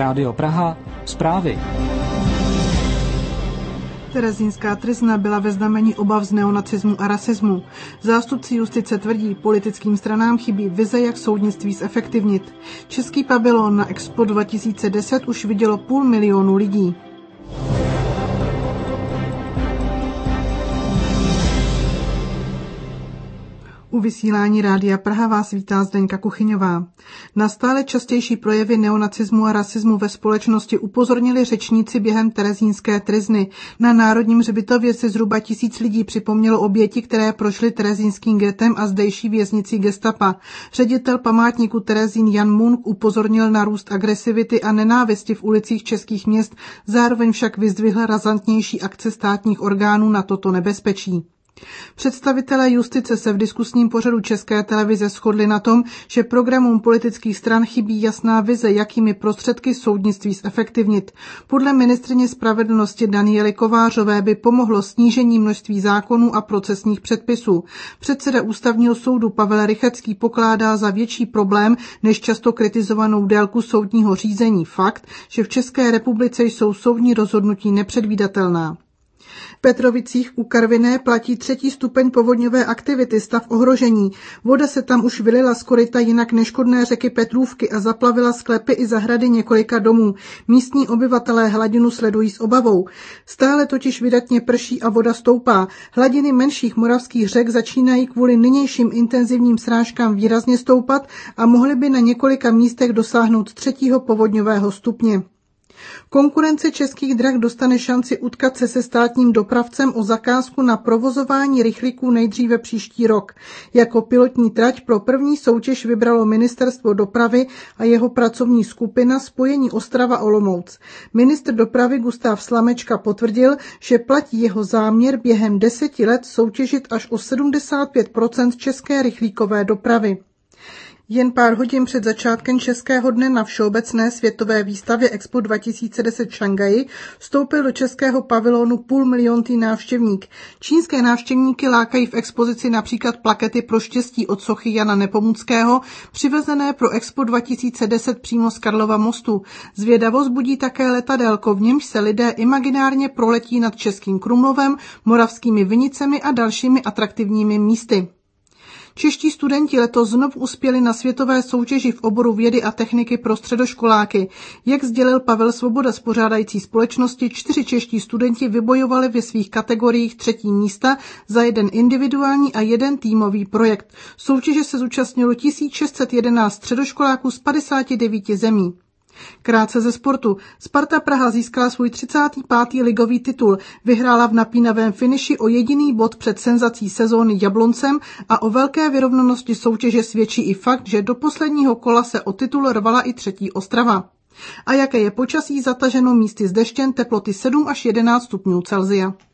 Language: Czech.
Rádio Praha, zprávy. Terezínská tryzna byla ve znamení obav z neonacismu a rasismu. Zástupci justice tvrdí, politickým stranám chybí vize, jak soudnictví zefektivnit. Český pavilon na Expo 2010 už vidělo 500 000 lidí. U vysílání Rádia Praha vás vítá Zdeňka Kuchyňová. Na stále častější projevy neonacismu a rasismu ve společnosti upozornili řečníci během terezínské tryzny. Na Národním hřbitově si zhruba 1000 lidí připomnělo oběti, které prošly terezínským ghettem a zdejší věznicí gestapa. Ředitel památníku Terezín Jan Munk upozornil na růst agresivity a nenávisti v ulicích českých měst, zároveň však vyzdvihl razantnější akce státních orgánů na toto nebezpečí. Představitelé justice se v diskusním pořadu České televize shodli na tom, že programům politických stran chybí jasná vize, jakými prostředky soudnictví zefektivnit. Podle ministryně spravedlnosti Daniely Kovářové by pomohlo snížení množství zákonů a procesních předpisů. Předseda Ústavního soudu Pavel Rychetský pokládá za větší problém než často kritizovanou délku soudního řízení fakt, že v České republice jsou soudní rozhodnutí nepředvídatelná. V Petrovicích u Karviné platí 3. stupeň povodňové aktivity, stav ohrožení. Voda se tam už vylila z koryta jinak neškodné řeky Petrůvky a zaplavila sklepy i zahrady několika domů. Místní obyvatelé hladinu sledují s obavou. Stále totiž vydatně prší a voda stoupá. Hladiny menších moravských řek začínají kvůli nynějším intenzivním srážkám výrazně stoupat a mohly by na několika místech dosáhnout 3. povodňového stupně. Konkurence Českých drah dostane šanci utkat se státním dopravcem o zakázku na provozování rychlíků nejdříve příští rok. Jako pilotní trať pro první soutěž vybralo Ministerstvo dopravy a jeho pracovní skupina spojení Ostrava-Olomouc. Ministr dopravy Gustav Slamečka potvrdil, že platí jeho záměr během 10 let soutěžit až o 75% české rychlíkové dopravy. Jen pár hodin před začátkem Českého dne na všeobecné světové výstavě Expo 2010 v Šanghaji vstoupil do českého pavilonu 500 000 návštěvník. Čínské návštěvníky lákají v expozici například plakety pro štěstí od sochy Jana Nepomuckého, přivezené pro Expo 2010 přímo z Karlova mostu. Zvědavost budí také letadélko, v němž se lidé imaginárně proletí nad Českým Krumlovem, Moravskými Vinicemi a dalšími atraktivními místy. Čeští studenti letos znovu uspěli na světové soutěži v oboru vědy a techniky pro středoškoláky. Jak sdělil Pavel Svoboda z pořádající společnosti, 4 čeští studenti vybojovali ve svých kategoriích 3. místa za jeden individuální a jeden týmový projekt. Soutěže se zúčastnilo 1611 středoškoláků z 59 zemí. Krátce ze sportu. Sparta Praha získala svůj 35. ligový titul, vyhrála v napínavém finiši o jediný bod před senzací sezóny Jabloncem a o velké vyrovnanosti soutěže svědčí i fakt, že do posledního kola se o titul rvala i 3. Ostrava. A jaké je počasí, zataženo místy s deštěm, teploty 7 až 11 stupňů Celsia.